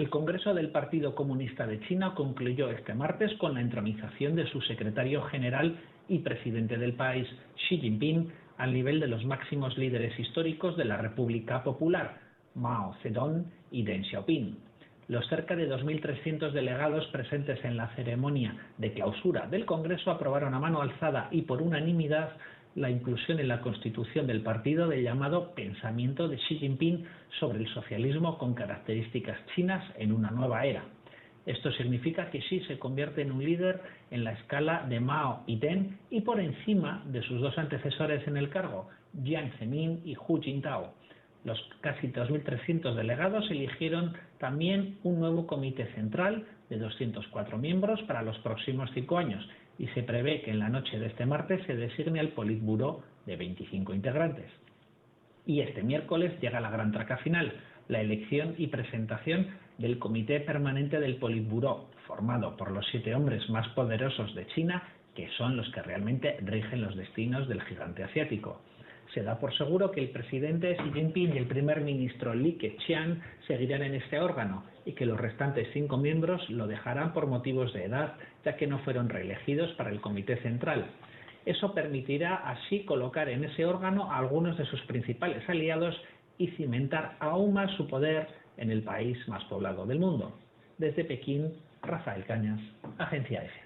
El Congreso del Partido Comunista de China concluyó este martes con la entronización de su secretario general y presidente del país, Xi Jinping, al nivel de los máximos líderes históricos de la República Popular, Mao Zedong y Deng Xiaoping. Los cerca de 2.300 delegados presentes en la ceremonia de clausura del Congreso aprobaron a mano alzada y por unanimidad la inclusión en la Constitución del partido del llamado pensamiento de Xi Jinping sobre el socialismo con características chinas en una nueva era. Esto significa que Xi se convierte en un líder en la escala de Mao y Deng y por encima de sus dos antecesores en el cargo, Jiang Zemin y Hu Jintao. Los casi 2.300 delegados eligieron también un nuevo comité central de 204 miembros para los próximos 5 años y se prevé que en la noche de este martes se designe al Politburó de 25 integrantes. Y este miércoles llega la gran traca final, la elección y presentación del Comité Permanente del Politburó, formado por los 7 hombres más poderosos de China, que son los que realmente rigen los destinos del gigante asiático. Se da por seguro que el presidente Xi Jinping y el primer ministro Li Keqiang seguirán en este órgano y que los restantes 5 miembros lo dejarán por motivos de edad, ya que no fueron reelegidos para el Comité Central. Eso permitirá así colocar en ese órgano a algunos de sus principales aliados y cimentar aún más su poder en el país más poblado del mundo. Desde Pekín, Rafael Cañas, Agencia EFE.